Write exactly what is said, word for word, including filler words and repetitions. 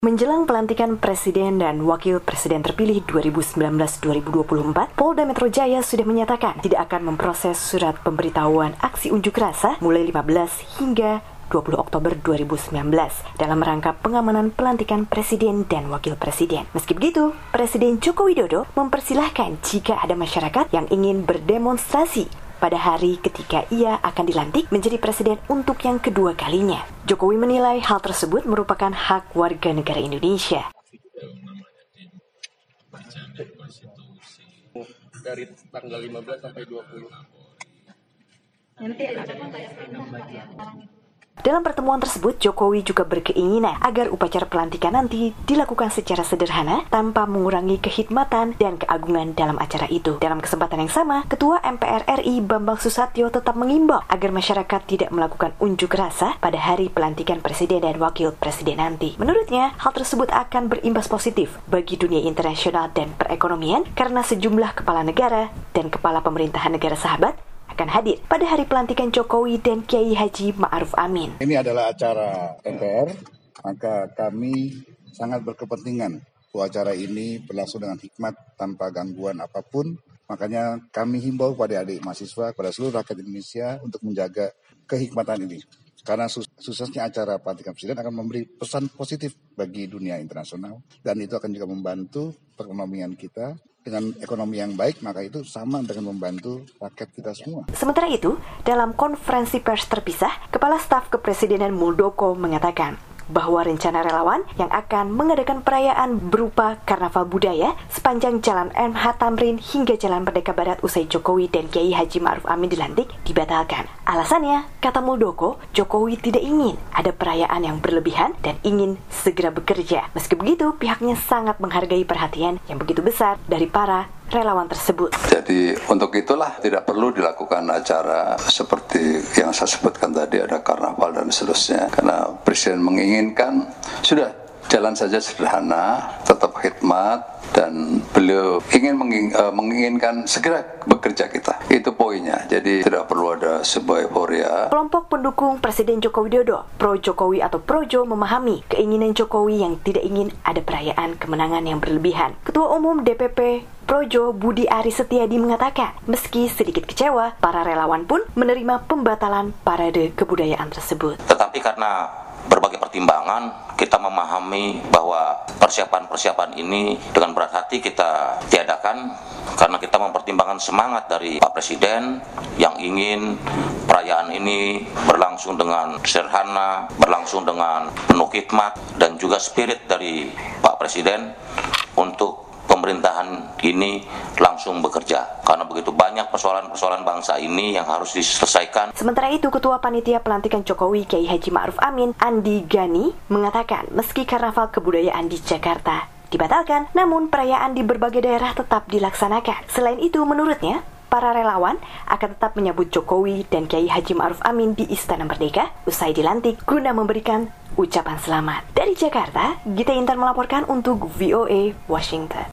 Menjelang pelantikan Presiden dan Wakil Presiden terpilih dua ribu sembilan belas dua ribu dua puluh empat, Polda Metro Jaya sudah menyatakan tidak akan memproses surat pemberitahuan aksi unjuk rasa mulai lima belas hingga dua puluh Oktober dua ribu sembilan belas dalam rangka pengamanan pelantikan Presiden dan Wakil Presiden. Meski begitu, Presiden Joko Widodo mempersilahkan jika ada masyarakat yang ingin berdemonstrasi pada hari ketika ia akan dilantik menjadi presiden untuk yang kedua kalinya. Jokowi menilai hal tersebut merupakan hak warga negara Indonesia. Dari tanggal lima belas sampai dua puluh. Nanti ada Dalam pertemuan tersebut, Jokowi juga berkeinginan agar upacara pelantikan nanti dilakukan secara sederhana tanpa mengurangi kehikmatan dan keagungan dalam acara itu. Dalam kesempatan yang sama, Ketua M P R R I Bambang Susatyo tetap mengimbau agar masyarakat tidak melakukan unjuk rasa pada hari pelantikan Presiden dan Wakil Presiden nanti. Menurutnya, hal tersebut akan berimbas positif bagi dunia internasional dan perekonomian karena sejumlah kepala negara dan kepala pemerintahan negara sahabat akan hadir pada hari pelantikan Jokowi dan Kiai Haji Ma'ruf Amin. Ini adalah acara M P R, maka kami sangat berkepentingan bahwa acara ini berlangsung dengan hikmat tanpa gangguan apapun. Makanya kami himbau pada adik mahasiswa, pada seluruh rakyat Indonesia untuk menjaga kehikmatan ini. Karena suksesnya acara pelantikan Presiden akan memberi pesan positif bagi dunia internasional dan itu akan juga membantu perekonomian kita. Dengan ekonomi yang baik, maka itu sama dengan membantu rakyat kita semua. Sementara itu, dalam konferensi pers terpisah, Kepala Staf Kepresidenan Muldoko mengatakan bahwa rencana relawan yang akan mengadakan perayaan berupa karnaval budaya sepanjang Jalan M H Tamrin hingga Jalan Merdeka Barat usai Jokowi dan Kiai Haji Ma'ruf Amin dilantik dibatalkan. Alasannya, kata Muldoko, Jokowi tidak ingin ada perayaan yang berlebihan dan ingin segera bekerja. Meski begitu, pihaknya sangat menghargai perhatian yang begitu besar dari para relawan tersebut. Jadi untuk itulah tidak perlu dilakukan acara seperti yang saya sebutkan tadi, ada karnaval dan seterusnya. Karena Presiden menginginkan sudah jalan saja sederhana, tetap khidmat, dan beliau ingin menginginkan segera bekerja kita. Itu poinnya. Jadi tidak perlu ada sebuah euforia. Kelompok pendukung Presiden Joko Widodo, Pro Jokowi atau Projo, memahami keinginan Jokowi yang tidak ingin ada perayaan kemenangan yang berlebihan. Ketua Umum D P P Projo Budi Aris Setiadi mengatakan, meski sedikit kecewa, para relawan pun menerima pembatalan parade kebudayaan tersebut. Tetapi karena berbagai pertimbangan, kita memahami bahwa persiapan-persiapan ini dengan berat hati kita tiadakan karena kita mempertimbangkan semangat dari Pak Presiden yang ingin perayaan ini berlangsung dengan sederhana, berlangsung dengan penuh khidmat, dan juga spirit dari Pak Presiden untuk pemerintahan ini langsung bekerja. Karena begitu banyak persoalan-persoalan bangsa ini yang harus diselesaikan. Sementara itu, Ketua Panitia Pelantikan Jokowi Kiai Haji Ma'ruf Amin, Andi Gani, mengatakan meski karnaval kebudayaan di Jakarta dibatalkan, namun perayaan di berbagai daerah tetap dilaksanakan. Selain itu, menurutnya, para relawan akan tetap menyambut Jokowi dan Kiai Haji Ma'ruf Amin di Istana Merdeka usai dilantik guna memberikan ucapan selamat. Dari Jakarta, Gita Intan melaporkan untuk V O A Washington.